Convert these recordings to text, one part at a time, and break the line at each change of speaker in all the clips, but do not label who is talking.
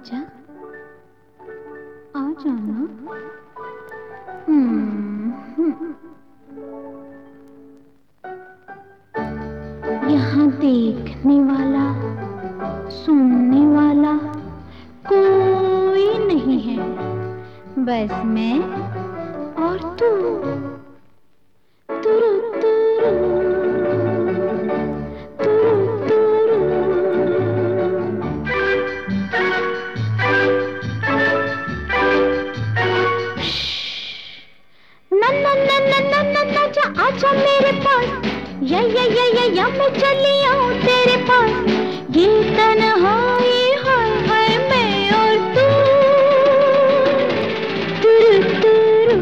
आजा, आ जाना। यहाँ देखने वाला, सुनने वाला कोई नहीं है, बस मैं और तू। तुरु तुरु, तुरु तुरु। ना ना ना ना ना ना ना, जा आजा मेरे पास, या मैं चली आऊं तेरे पास। ये तन्हाई हाय हाय मैं और तू। तुरु तुरु,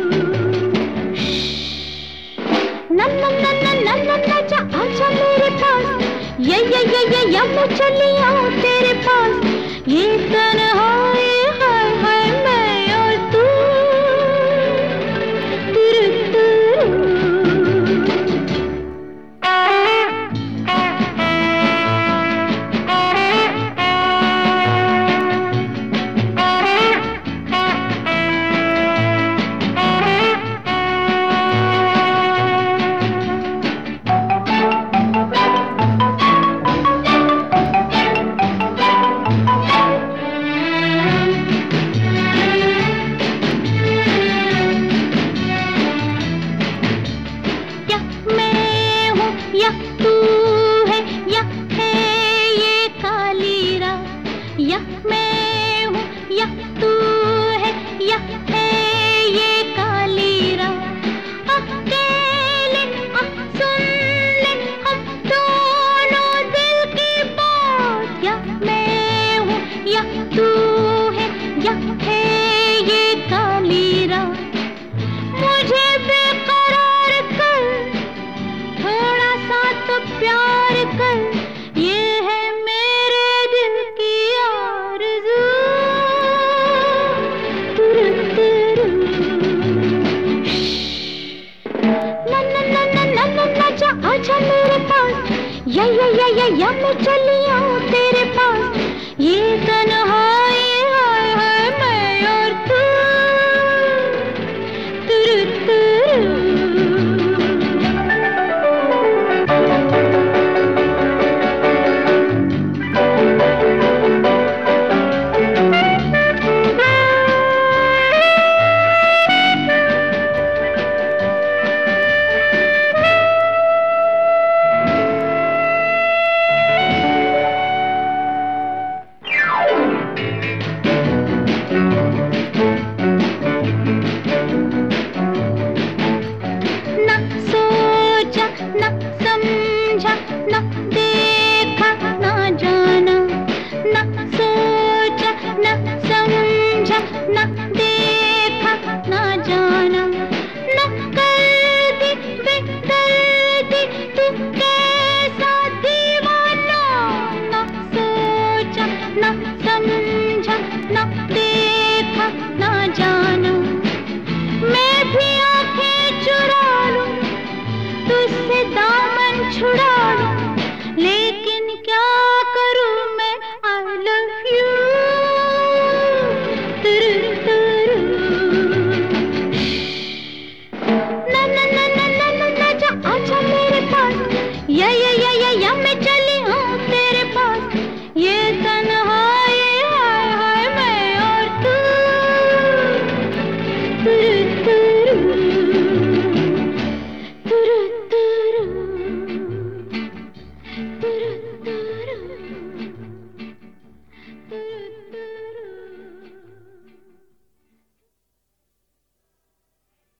ना ना ना ना ना ना ना, जा आजा मेरे पास, या मैं चली आऊं तेरे पास। ये तन्हाई हाय हाय मैं और तू। तुरु तुरु। या तू है, या है ये काली रात। या मैं हूँ, या तू है, या है ये काली रात। अकेले सुन ले हम दोनों दिल की बात। या मैं हूँ, या तू है, या है ये काली रात। मुझे बेकरार कर, थोड़ा सा तो प्यार कर, ये है मेरे दिल की आरज़ू। तुरु तुरु, ना ना ना ना ना ना ना, जा आजा मेरे पास, या मैं चली आऊं तेरे पास। ये